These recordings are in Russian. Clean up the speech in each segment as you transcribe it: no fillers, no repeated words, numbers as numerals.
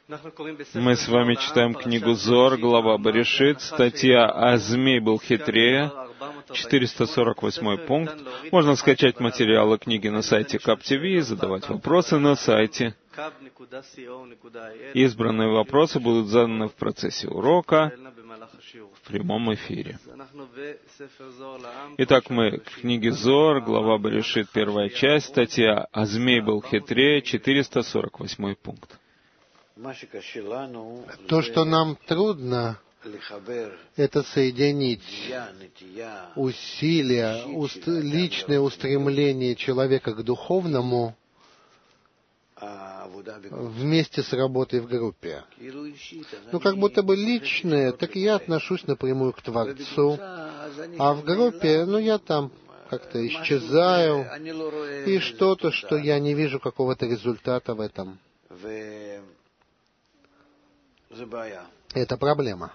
Мы с вами читаем книгу Зоар, глава Берешит, статья «А змей был хитрее», 448 пункт. Можно скачать материалы книги на сайте Кап ТВ и задавать вопросы на сайте. Избранные вопросы будут заданы в процессе урока в прямом эфире. Итак, мы в книге Зоар, глава Берешит, первая часть, статья «А змей был хитрее», 448 пункт. То, что нам трудно, это соединить усилия, личное устремление человека к духовному вместе с работой в группе. Ну, как будто бы личное, так я отношусь напрямую к Творцу, а в группе, я там как-то исчезаю, и что-то, что я не вижу какого-то результата в этом. Это проблема.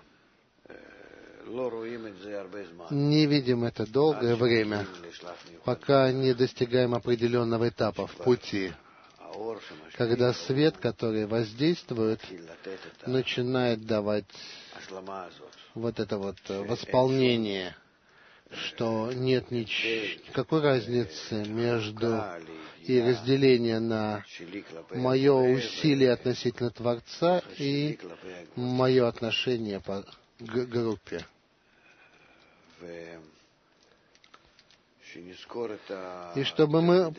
Не видим это долгое время, пока не достигаем определенного этапа в пути, когда свет, который воздействует, начинает давать вот это восполнение, что нет никакой разницы между и разделения на мое усилие относительно Творца и мое отношение к группе. И чтобы мы,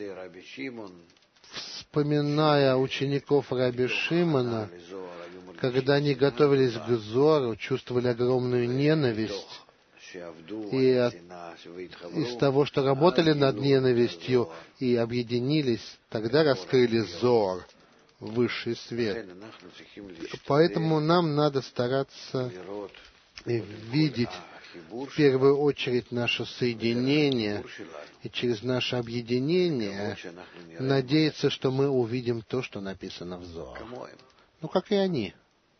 вспоминая учеников Раби Шимона, когда они готовились к Зору, чувствовали огромную ненависть, и из того, что работали над ненавистью и объединились, тогда раскрыли Зоар, высший свет. Поэтому нам надо стараться видеть в первую очередь наше соединение, и через наше объединение надеяться, что мы увидим то, что написано в Зоар. Как и они.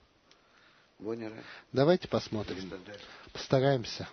Давайте посмотрим. Постараемся.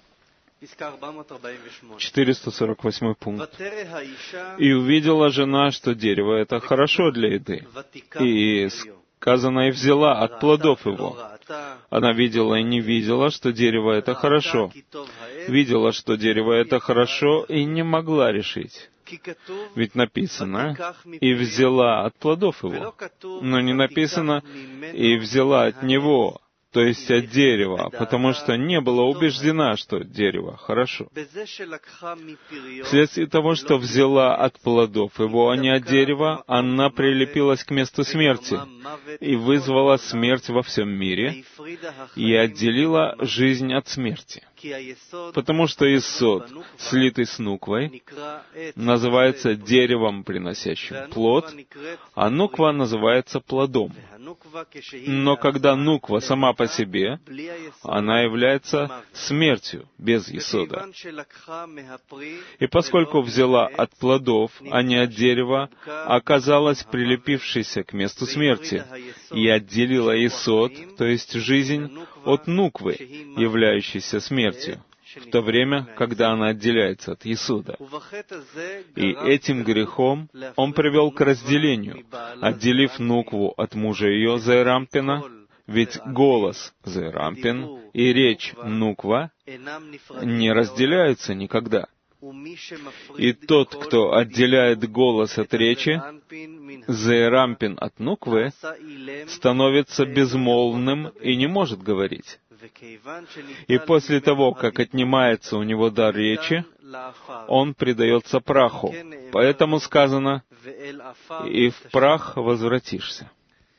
448 пункт. «И увидела жена, что дерево это хорошо для еды, и сказано, и взяла от плодов его. Она видела и не видела, что дерево это хорошо. Видела, что дерево это хорошо, и не могла решить. Ведь написано, и взяла от плодов его, но не написано, и взяла от него, то есть от дерева, потому что не была убеждена, что дерево хорошо. Вследствие того, что взяла от плодов его, а не от дерева, она прилепилась к месту смерти и вызвала смерть во всем мире и отделила жизнь от смерти. Потому что Исод, слитый с нуквой, называется деревом, приносящим плод, а нуква называется плодом. Но когда нуква сама по себе, она является смертью без Исода. И поскольку взяла от плодов, а не от дерева, оказалась прилепившейся к месту смерти и отделила Исод, то есть жизнь, от нуквы, являющейся смертью, в то время, когда она отделяется от Исода. И этим грехом он привел к разделению, отделив нукву от мужа ее Зеэрампина, ведь голос Зеэрампин и речь нуква не разделяются никогда. И тот, кто отделяет голос от речи, Зеэрампин от нуквы, становится безмолвным и не может говорить. И после того, как отнимается у него дар речи, он предается праху. Поэтому сказано, «И в прах возвратишься».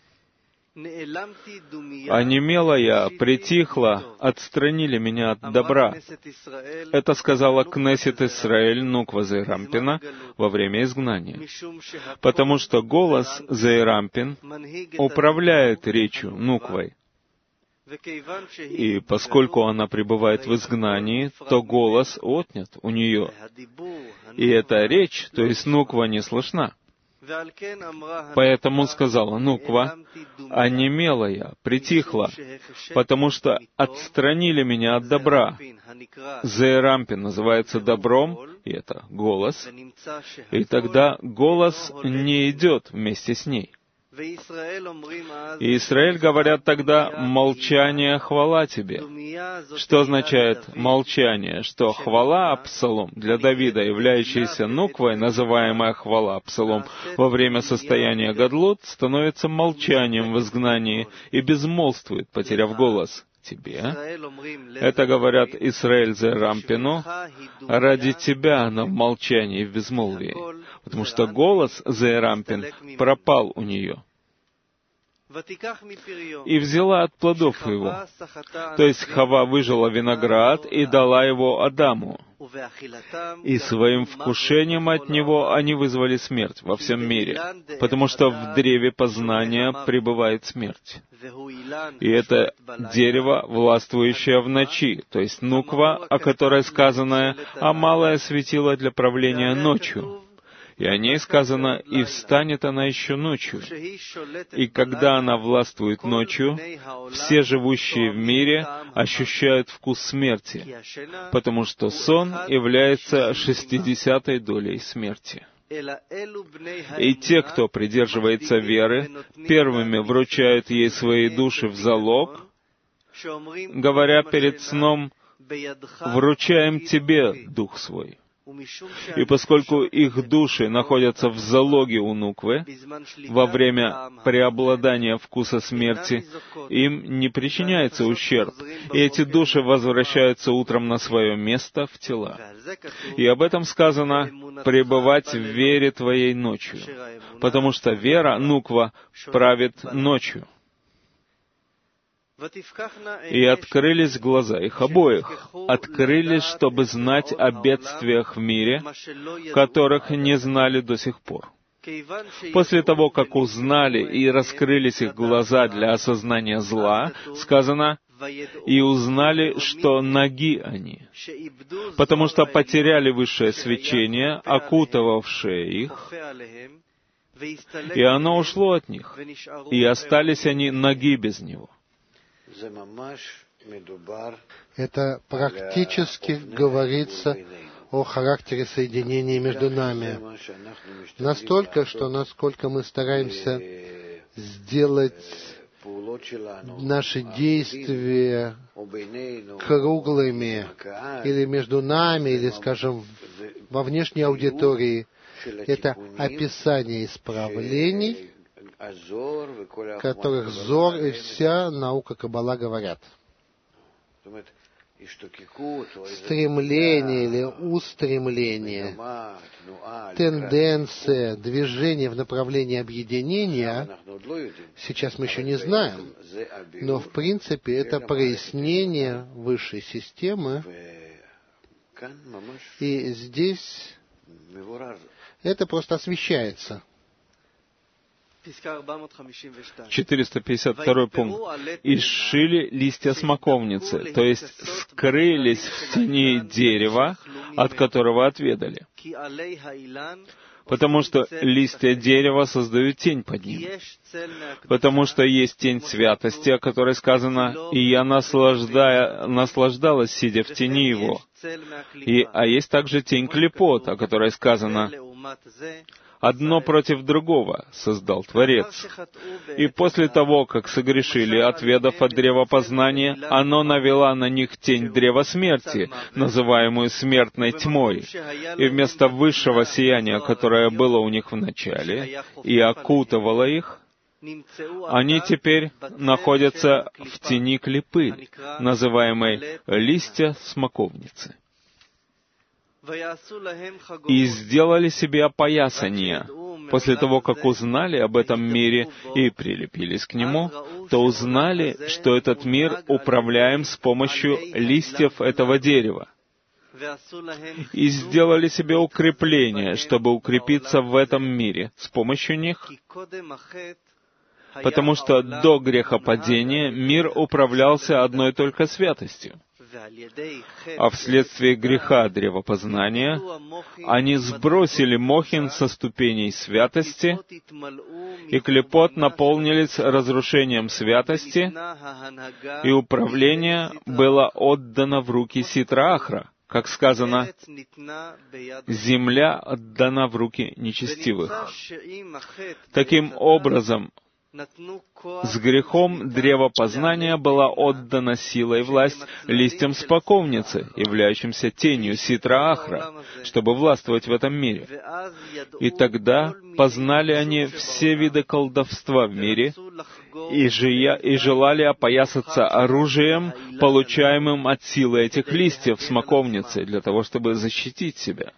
«Онемела я, притихла, отстранили меня от добра». Это сказала Кнессет Исраэль нуква Зеэрампина во время изгнания. Потому что голос Зеэрампин управляет речью нуквой. И поскольку она пребывает в изгнании, то голос отнят у нее. И эта речь, то есть нуква, не слышна. Поэтому сказала нуква, онемела я, притихла, потому что отстранили меня от добра. Зеэрампин называется добром, и это голос, и тогда голос не идет вместе с ней. И Израиль говорят тогда: «Молчание, хвала тебе». Что означает молчание? Что хвала Псалом для Давида, являющаяся нуквой, называемая хвала Псалом, во время состояния гадлут, становится молчанием в изгнании и безмолвствует, потеряв голос. Тебе. Это говорят Исраэль Зерампину, ради тебя она в молчании и в безмолвии, потому что голос Зерампин пропал у нее. И взяла от плодов его. То есть Хава выжала виноград и дала его Адаму. И своим вкушением от него они вызвали смерть во всем мире, потому что в древе познания пребывает смерть. И это дерево, властвующее в ночи, то есть нуква, о которой сказано: «А малое светило для правления ночью». И о ней сказано: «И встанет она еще ночью». И когда она властвует ночью, все живущие в мире ощущают вкус смерти, потому что сон является 60-й долей смерти. И те, кто придерживается веры, первыми вручают ей свои души в залог, говоря перед сном: «Вручаем тебе Дух свой». И поскольку их души находятся в залоге у нуквы, во время преобладания вкуса смерти, им не причиняется ущерб, и эти души возвращаются утром на свое место в тела. И об этом сказано: «Пребывать в вере твоей ночью», потому что вера, нуква, правит ночью. И открылись глаза их обоих, открылись, чтобы знать о бедствиях в мире, которых не знали до сих пор. После того, как узнали и раскрылись их глаза для осознания зла, сказано: «И узнали, что наги они, потому что потеряли высшее свечение, окутывавшее их, и оно ушло от них, и остались они наги без него». Это практически говорится о характере соединения между нами. Настолько, что насколько мы стараемся сделать наши действия круглыми, или между нами, или, скажем, во внешней аудитории, это описание исправлений, которых Зор и вся наука Каббала говорят. Стремление или устремление, тенденция, движение в направлении объединения, сейчас мы еще не знаем, но в принципе это прояснение высшей системы, и здесь это просто освещается. 452 пункт. «И сшили листья смоковницы», то есть скрылись в тени дерева, от которого отведали. Потому что листья дерева создают тень под ним. Потому что есть тень святости, о которой сказано: «И я наслаждалась, сидя в тени его». А есть также тень клипот, о которой сказано: «Одно против другого создал Творец». И после того, как согрешили, отведав от древа познания, оно навела на них тень древа смерти, называемую смертной тьмой. И вместо высшего сияния, которое было у них в начале и окутывало их, они теперь находятся в тени клипы, называемой листья смоковницы. И сделали себе опоясания. После того, как узнали об этом мире и прилепились к нему, то узнали, что этот мир управляем с помощью листьев этого дерева. И сделали себе укрепления, чтобы укрепиться в этом мире с помощью них, потому что до грехопадения мир управлялся одной только святостью. А вследствие греха древопознания они сбросили мохин со ступеней святости, и клипот наполнились разрушением святости, и управление было отдано в руки Ситра Ахра, как сказано: «Земля отдана в руки нечестивых». Таким образом, С грехом древа познания была отдана сила и власть листьям смоковницы, являющимся тенью Ситра Ахра, чтобы властвовать в этом мире. И тогда познали они все виды колдовства в мире и желали опоясаться оружием, получаемым от силы этих листьев смоковницы, для того, чтобы защитить себя.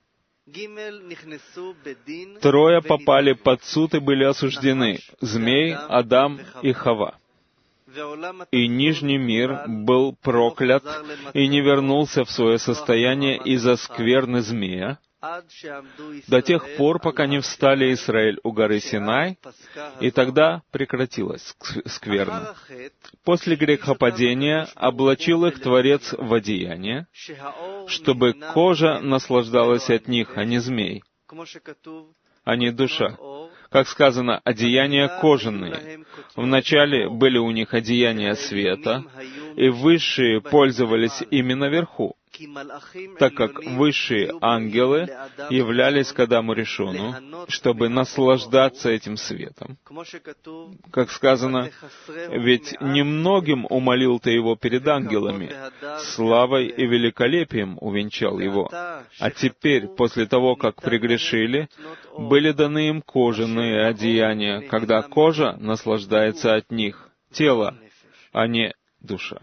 Трое попали под суд и были осуждены — Змей, Адам и Хава. И нижний мир был проклят и не вернулся в свое состояние из-за скверны змея, до тех пор, пока не встали Израиль у горы Синай, и тогда прекратилась скверна. После грехопадения облачил их Творец в одеяние, чтобы кожа наслаждалась от них, а не змей, а не душа. Как сказано, одеяния кожаные. Вначале были у них одеяния света, и высшие пользовались ими наверху, так как высшие ангелы являлись к Адаму Ришону, чтобы наслаждаться этим светом. Как сказано, ведь немногим умолил ты его перед ангелами, славой и великолепием увенчал его. А теперь, после того, как прегрешили, были даны им кожаные одеяния, когда кожа наслаждается от них, тело, а не душа.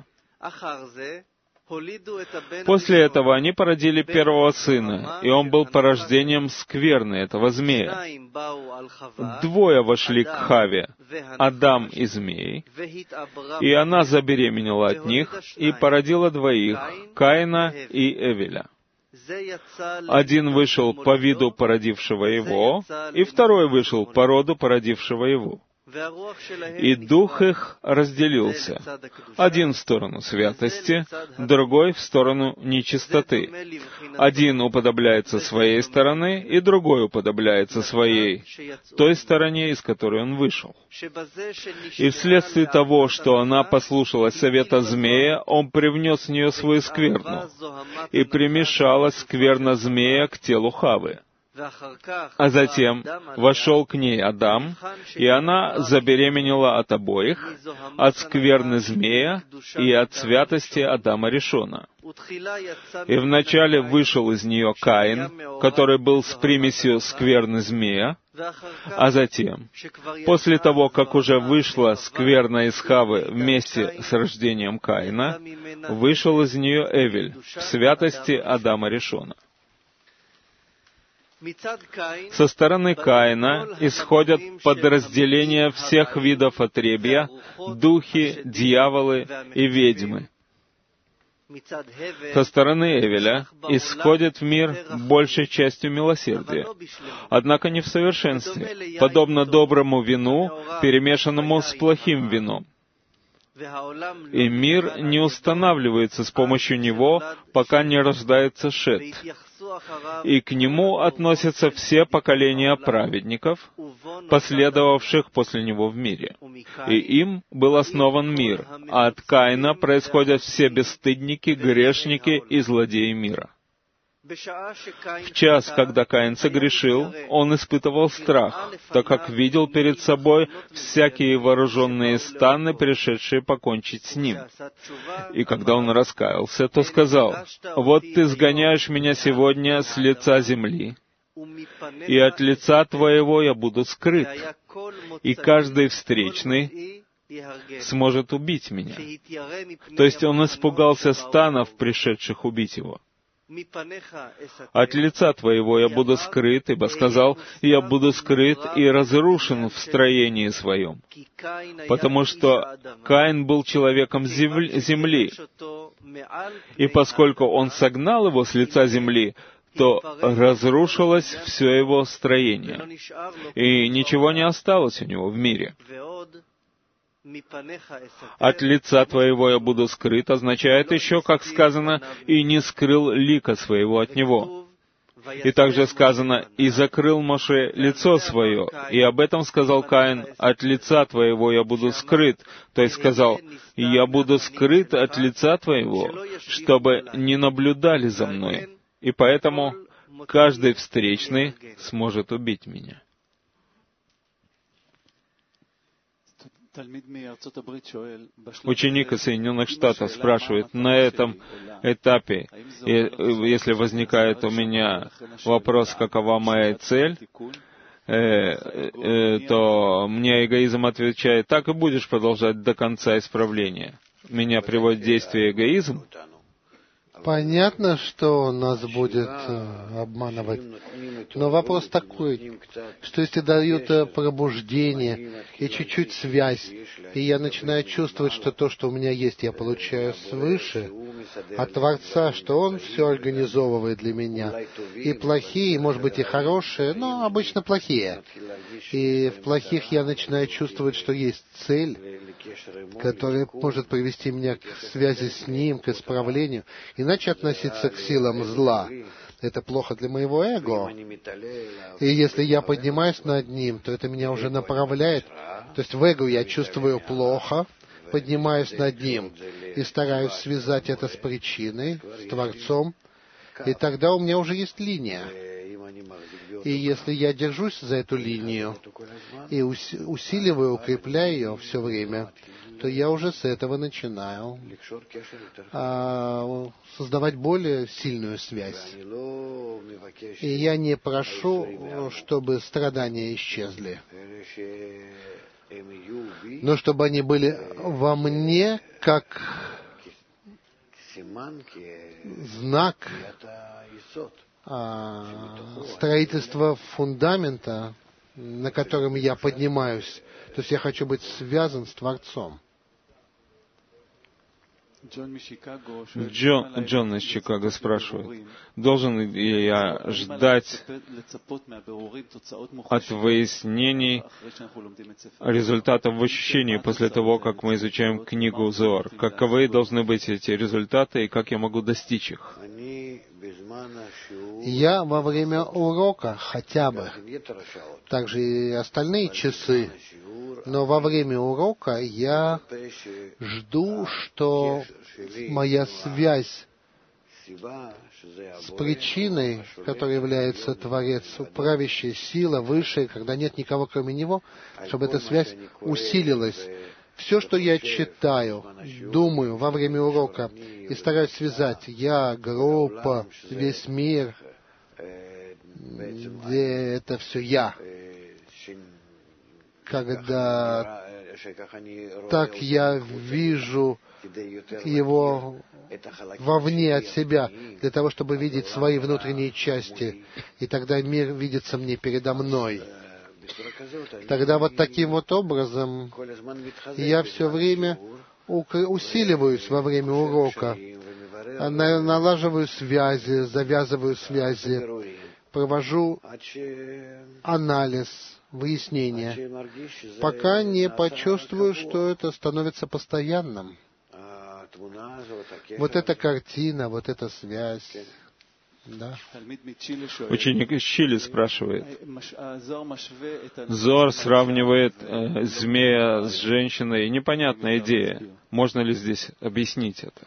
После этого они породили первого сына, и он был порождением скверны этого змея. Двое вошли к Хаве, Адам и змей, и она забеременела от них и породила двоих, Каина и Эвеля. Один вышел по виду породившего его, и второй вышел по роду породившего его. И дух их разделился, один в сторону святости, другой в сторону нечистоты. Один уподобляется своей стороны, и другой уподобляется своей, той стороне, из которой он вышел. И вследствие того, что она послушалась совета змея, он привнес в нее свою скверну, и примешалась скверна змея к телу Хавы. А затем вошел к ней Адам, и она забеременела от обоих, от скверны змея и от святости Адама Ришона. И вначале вышел из нее Каин, который был с примесью скверны змея, а затем, после того, как уже вышла скверна из Хавы вместе с рождением Каина, вышел из нее Эвель в святости Адама Ришона. Со стороны Каина исходят подразделения всех видов отребья, духи, дьяволы и ведьмы. Со стороны Эвеля исходит в мир большей частью милосердия, однако не в совершенстве, подобно доброму вину, перемешанному с плохим вином. И мир не устанавливается с помощью него, пока не рождается Шет. И к нему относятся все поколения праведников, последовавших после него в мире. И им был основан мир, а от Каина происходят все бесстыдники, грешники и злодеи мира. В час, когда Каин согрешил, он испытывал страх, так как видел перед собой всякие вооруженные станы, пришедшие покончить с ним. И когда он раскаялся, то сказал: «Вот ты сгоняешь меня сегодня с лица земли, и от лица твоего я буду скрыт, и каждый встречный сможет убить меня». То есть он испугался станов, пришедших убить его. «От лица твоего я буду скрыт, ибо сказал, я буду скрыт и разрушен в строении своем». Потому что Каин был человеком земли, и поскольку он согнал его с лица земли, то разрушилось все его строение, и ничего не осталось у него в мире. «От лица твоего я буду скрыт» означает еще, как сказано, «и не скрыл лика своего от него». И также сказано, «и закрыл Моше лицо свое», и об этом сказал Каин: «От лица твоего я буду скрыт», то есть сказал, «Я буду скрыт от лица твоего, чтобы не наблюдали за мной, и поэтому каждый встречный сможет убить меня». Ученик из Соединенных Штатов спрашивает, на этом этапе, если возникает у меня вопрос, какова моя цель, то мне эгоизм отвечает, так и будешь продолжать до конца исправления. Меня приводит в действие эгоизм. Понятно, что нас будет обманывать. Но вопрос такой, что если дают пробуждение и чуть-чуть связь, и я начинаю чувствовать, что то, что у меня есть, я получаю свыше, от Творца, что Он все организовывает для меня. И плохие, может быть, и хорошие, но обычно плохие. И в плохих я начинаю чувствовать, что есть цель, которая может привести меня к связи с Ним, к исправлению. Иначе относиться к силам зла — это плохо для моего эго. И если я поднимаюсь над Ним, то это меня уже направляет. То есть в эго я чувствую плохо, поднимаюсь над Ним и стараюсь связать это с причиной, с Творцом, и тогда у меня уже есть линия. И если я держусь за эту линию и усиливаю, укрепляю ее все время, то я уже с этого начинаю создавать более сильную связь. И я не прошу, чтобы страдания исчезли, но чтобы они были во мне как знак строительства фундамента, на котором я поднимаюсь. То есть я хочу быть связан с Творцом. Джон из Чикаго спрашивает, должен ли я ждать от выяснений результатов в ощущении после того, как мы изучаем книгу Зоар? Каковы должны быть эти результаты и как я могу достичь их? Я во время урока хотя бы, также и остальные часы, но во время урока я жду, что моя связь с причиной, которой является Творец, правящая сила, высшая, когда нет никого кроме Него, чтобы эта связь усилилась. Все, что я читаю, думаю во время урока и стараюсь связать, я, группа, весь мир, где это все я. Когда так я вижу его вовне от себя, для того, чтобы видеть свои внутренние части, и тогда мир видится мне передо мной. Тогда вот таким вот образом я все время усиливаюсь во время урока, налаживаю связи, завязываю связи, провожу анализ, выяснение, пока не почувствую, что это становится постоянным. Вот эта картина, вот эта связь. Да. Ученик из Чили спрашивает. Зоар сравнивает змея с женщиной. Непонятная идея. Можно ли здесь объяснить это?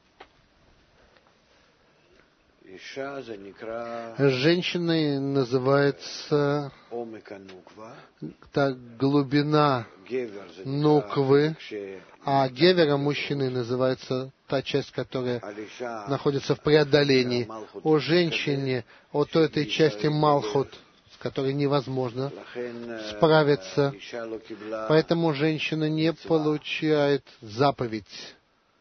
Женщиной называется глубина нуквы, а гевером мужчины называется та часть, которая находится в преодолении. О женщине, от этой части Малхут, с которой невозможно справиться. Поэтому женщина не получает заповедь.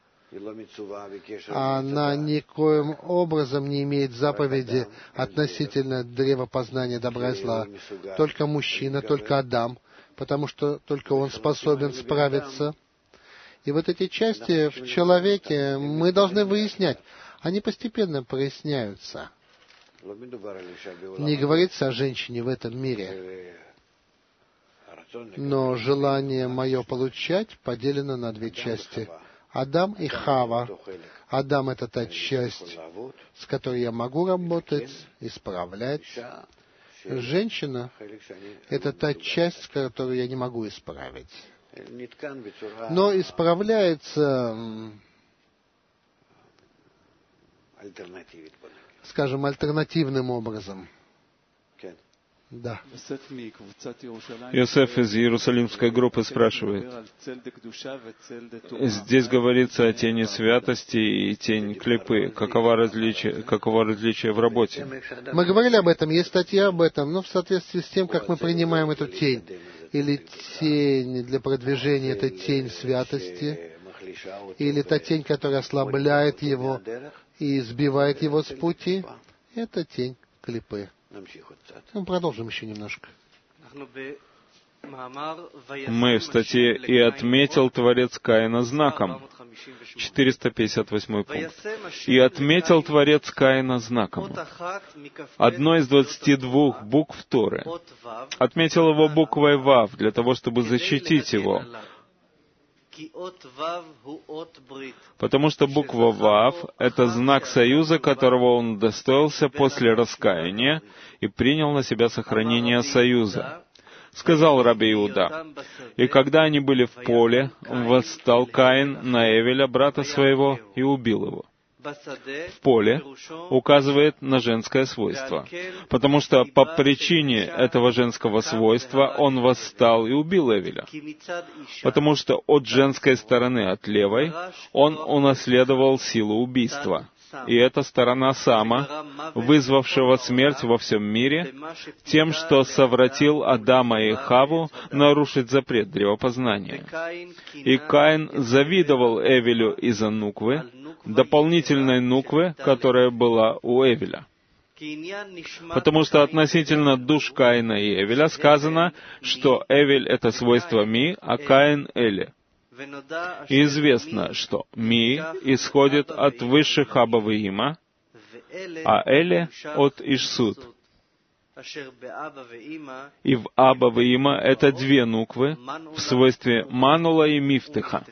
Она никоим образом не имеет заповеди относительно древа познания добра и зла. Только мужчина, только Адам, потому что только он способен справиться. И вот эти части в человеке мы должны выяснять. Они постепенно проясняются. Не говорится о женщине в этом мире. Но желание мое получать поделено на две части. Адам и Хава. Адам — это та часть, с которой я могу работать, исправлять. Женщина — это та часть, которую я не могу исправить. Но исправляется, скажем, альтернативным образом. Да. Йосеф из Иерусалимской группы спрашивает. Здесь говорится о тени святости и тень клипы. Каково различие в работе? Мы говорили об этом, есть статья об этом, но в соответствии с тем, как мы принимаем эту тень, или тень для продвижения, это тень святости, или та тень, которая ослабляет его и сбивает его с пути, это тень клипы. Мы продолжим еще немножко. Мы в статье «И отметил Творец Каина знаком». 458 пункт. «И отметил Творец Каина знаком». Одно из 22 букв Торы. Отметил его буквой Вав для того, чтобы защитить его. Потому что буква Вав — это знак союза, которого он удостоился после раскаяния и принял на себя сохранение союза. Сказал Раби Иуда: «И когда они были в поле, восстал Каин на Эвеля, брата своего, и убил его». В поле указывает на женское свойство, потому что по причине этого женского свойства он восстал и убил Эвеля, потому что от женской стороны, от левой, он унаследовал силу убийства. И эта сторона Сама, вызвавшего смерть во всем мире, тем, что совратил Адама и Хаву нарушить запрет древопознания. И Каин завидовал Эвелю из-за нуквы, дополнительной нуквы, которая была у Эвеля. Потому что относительно душ Каина и Эвеля сказано, что Эвель — это свойство Ми, а Каин — Эли. И известно, что Ми исходит от высших Аба и Има, а Эли — от Ишсуд. И в Аба и Има это две нуквы в свойстве Манула и Мифтыха.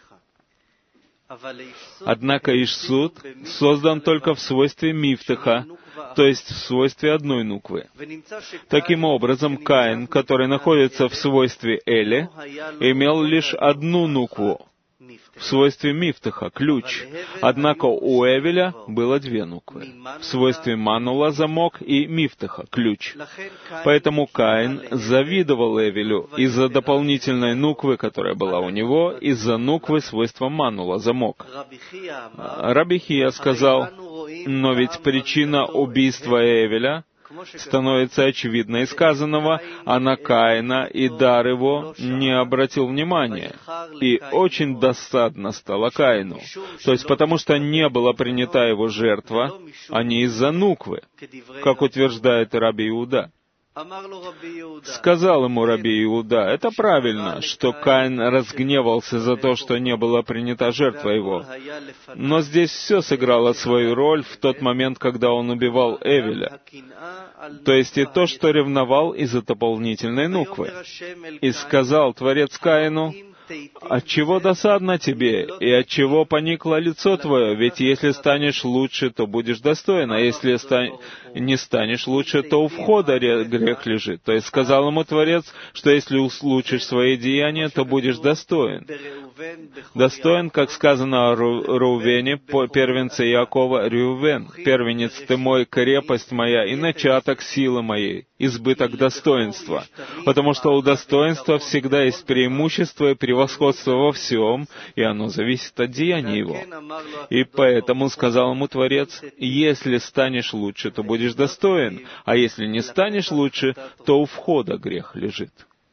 Однако Ишсуд создан только в свойстве Мифтыха, то есть в свойстве одной нуквы. Таким образом, Каин, который находится в свойстве Эли, имел лишь одну нукву, в свойстве Мифтаха, ключ. Однако у Эвеля было две нуквы, в свойстве Манула — замок и Мифтаха — ключ. Поэтому Каин завидовал Эвелю из-за дополнительной нуквы, которая была у него, из-за нуквы свойства Манула — замок. Раби Хия сказал: «Но ведь причина убийства Эвеля становится очевидной из сказанного, а на Каина и дар его не обратил внимания. И очень досадно стало Каину, то есть потому что не была принята его жертва, а не из-за нуквы, как утверждает Раби Иуда». Сказал ему Раби Иуда: «Это правильно, что Каин разгневался за то, что не была принята жертва его. Но здесь все сыграло свою роль в тот момент, когда он убивал Эвеля. То есть и то, что ревновал из-за дополнительной нуквы. И сказал Творец Каину: «Отчего досадно тебе, и отчего поникло лицо твое? Ведь если станешь лучше, то будешь достоин, а если не станешь лучше, то у входа грех лежит». То есть сказал ему Творец, что если улучшишь свои деяния, то будешь достоин. Достоин, как сказано о Рувене, первенце Иакова: «Рювен, первенец ты мой, крепость моя и начаток силы моей, избыток достоинства». Потому что у достоинства всегда есть преимущество и превосходство во всем, и оно зависит от деяния его. И поэтому сказал ему Творец: «Если станешь лучше, то будешь достоин, а если не станешь лучше, то у входа грех лежит».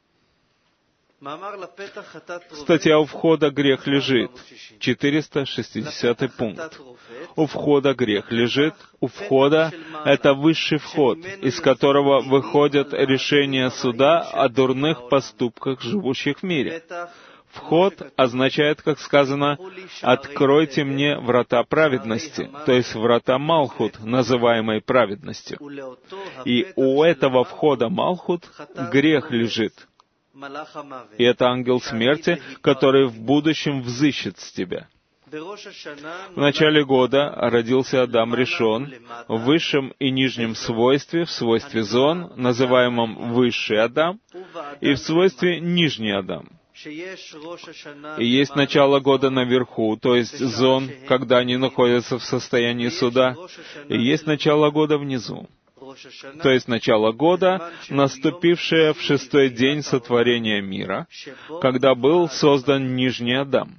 Статья «У входа грех лежит», 460 пункт. У входа грех лежит. У входа — это высший вход, из которого выходят решения суда о дурных поступках живущих в мире. Вход означает, как сказано, «Откройте мне врата праведности», то есть врата Малхут, называемой праведностью. И у этого входа Малхут грех лежит. И это ангел смерти, который в будущем взыщет с тебя. В начале года родился Адам Ришон в высшем и нижнем свойстве, в свойстве Зон, называемом Высший Адам, и в свойстве Нижний Адам. И есть начало года наверху, то есть Зон, когда они находятся в состоянии суда, и есть начало года внизу. то есть начало года, наступившее в 6-й день сотворения мира, когда был создан Нижний Адам.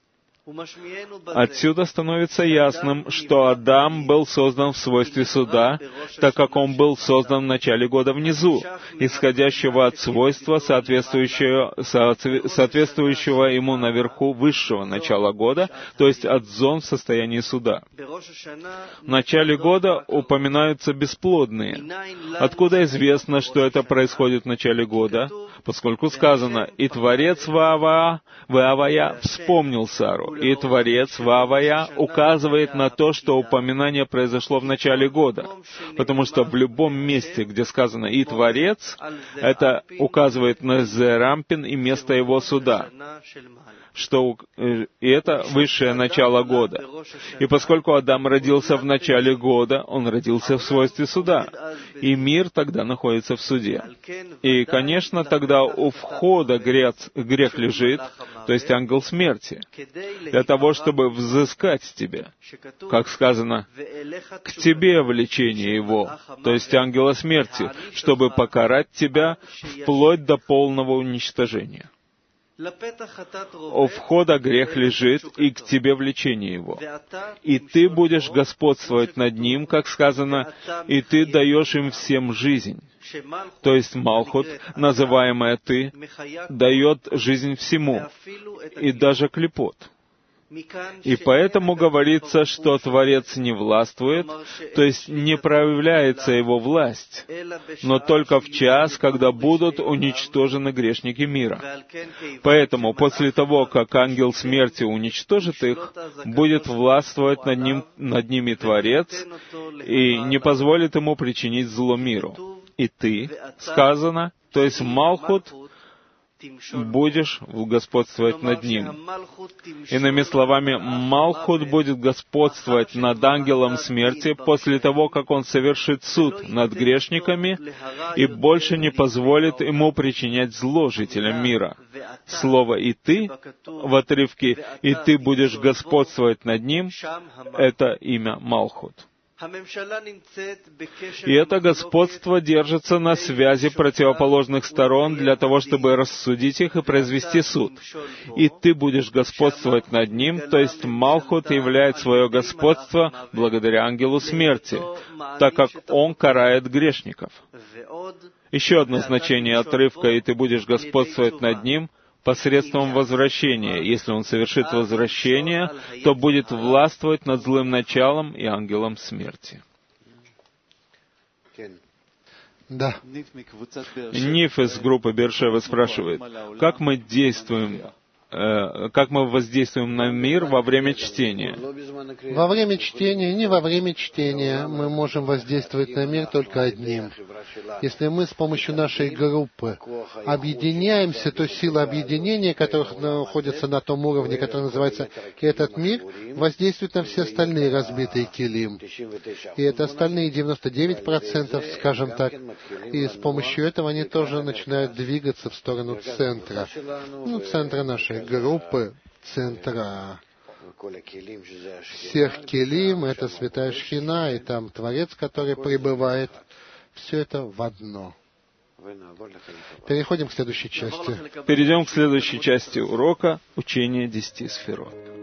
Отсюда становится ясным, что Адам был создан в свойстве суда, так как он был создан в начале года внизу, исходящего от свойства, соответствующего ему наверху высшего начала года, то есть от зон в состоянии суда. В начале года упоминаются бесплодные. Откуда известно, что это происходит в начале года? Поскольку сказано: «И Творец Ваавая вспомнил Сару». И Творец Ваавая указывает на то, что упоминание произошло в начале года. Потому что в любом месте, где сказано «И Творец», это указывает на Зерампин и место его суда. И это высшее начало года. И поскольку Адам родился в начале года, он родился в свойстве суда. И мир тогда находится в суде. И, конечно, тогда у входа грех лежит, то есть ангел смерти, для того, чтобы взыскать с тебя. Как сказано, к тебе влечение его, то есть ангела смерти, чтобы покарать тебя вплоть до полного уничтожения. У входа грех лежит, и к тебе влечение его. И ты будешь господствовать над ним, как сказано, и ты даешь им всем жизнь. То есть Малхут, называемая ты, дает жизнь всему, и даже клипот. И поэтому говорится, что Творец не властвует, то есть не проявляется его власть, но только в час, когда будут уничтожены грешники мира. Поэтому после того, как ангел смерти уничтожит их, будет властвовать над ними Творец и не позволит ему причинить зло миру. И ты, сказано, то есть Малхут, будешь господствовать над ним. Иными словами, Малхут будет господствовать над ангелом смерти после того, как он совершит суд над грешниками и больше не позволит ему причинять зло жителям мира. Слово «и ты» в отрывке «и ты будешь господствовать над ним» — это имя Малхут. И это господство держится на связи противоположных сторон для того, чтобы рассудить их и произвести суд. И ты будешь господствовать над ним, то есть Малхут являет свое господство благодаря ангелу смерти, так как он карает грешников. Еще одно значение отрывка «и ты будешь господствовать над ним» посредством возвращения. Если он совершит возвращение, то будет властвовать над злым началом и ангелом смерти. Да. Ниф из группы Бершева спрашивает, как мы воздействуем на мир во время чтения? Во время чтения, не во время чтения. Мы можем воздействовать на мир только одним. Если мы с помощью нашей группы объединяемся, то сила объединения, которых находится на том уровне, который называется «этот мир», воздействует на все остальные разбитые келим. И это остальные 99%, скажем так. И с помощью этого они тоже начинают двигаться в сторону центра. Центра нашей группы, центра всех келим, это Святая Шхина, и там Творец, который пребывает. Все это в одно. Переходим к следующей части. Перейдем к следующей части урока учения 10 сферот.